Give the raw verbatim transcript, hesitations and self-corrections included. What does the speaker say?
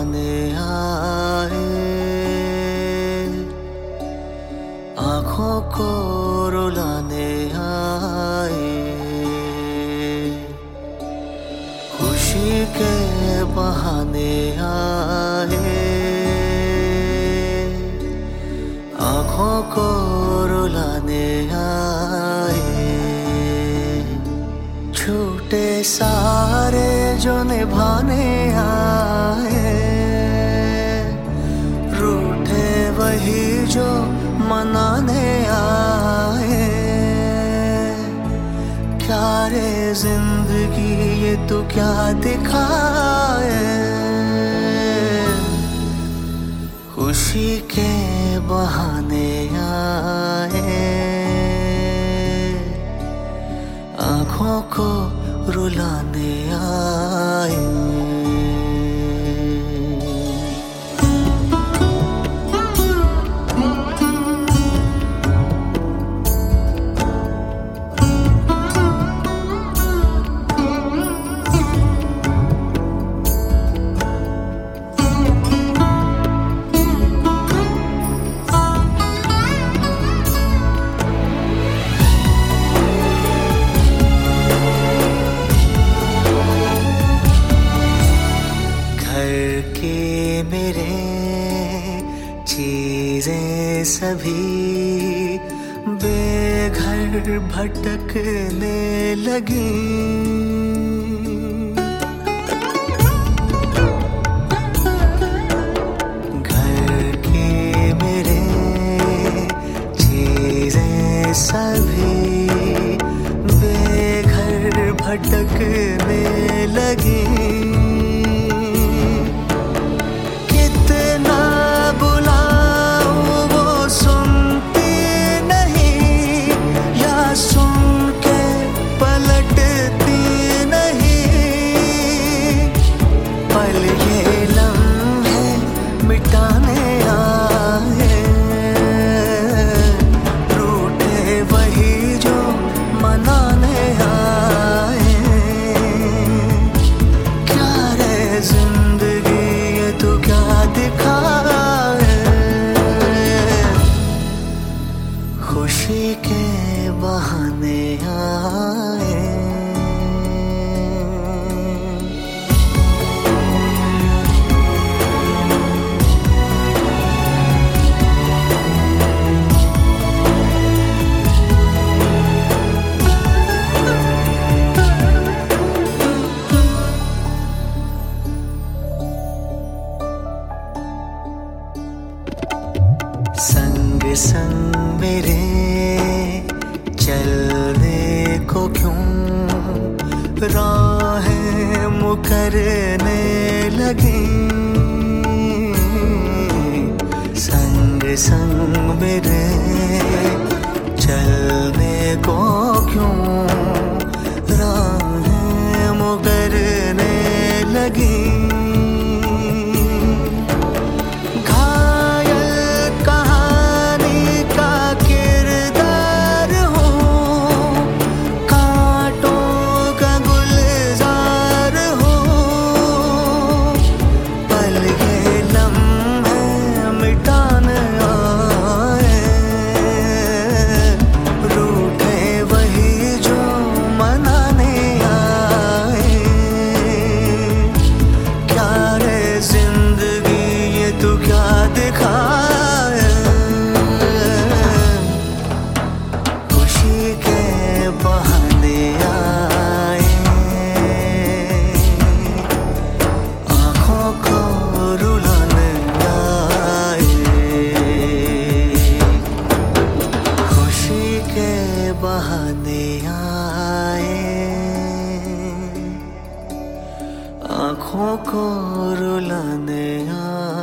बहाने आए, आँखों को रुलाने आए। खुशी के बहाने आए, आँखों को रुलाने आए। छूटे सारे जो निभाने आए, रूठे वही जो मनाने आए। क्या रे जिंदगी ये तू क्या दिखाए, खुशी के बहाने आए, आँखों को रुलाने आए। मेरे चीजें सभी बेघर भटकने लगी। घर की मेरे चीजें सभी बेघर भटकने लगी। खुशी के बहाने आए, संग संग मेरे चलने को क्यों राहें मुकरने लगी। संग संग मेरे चलने को क्यों राहें मुकरने लगी। बहाने आए, आँखों को रुलाने आए।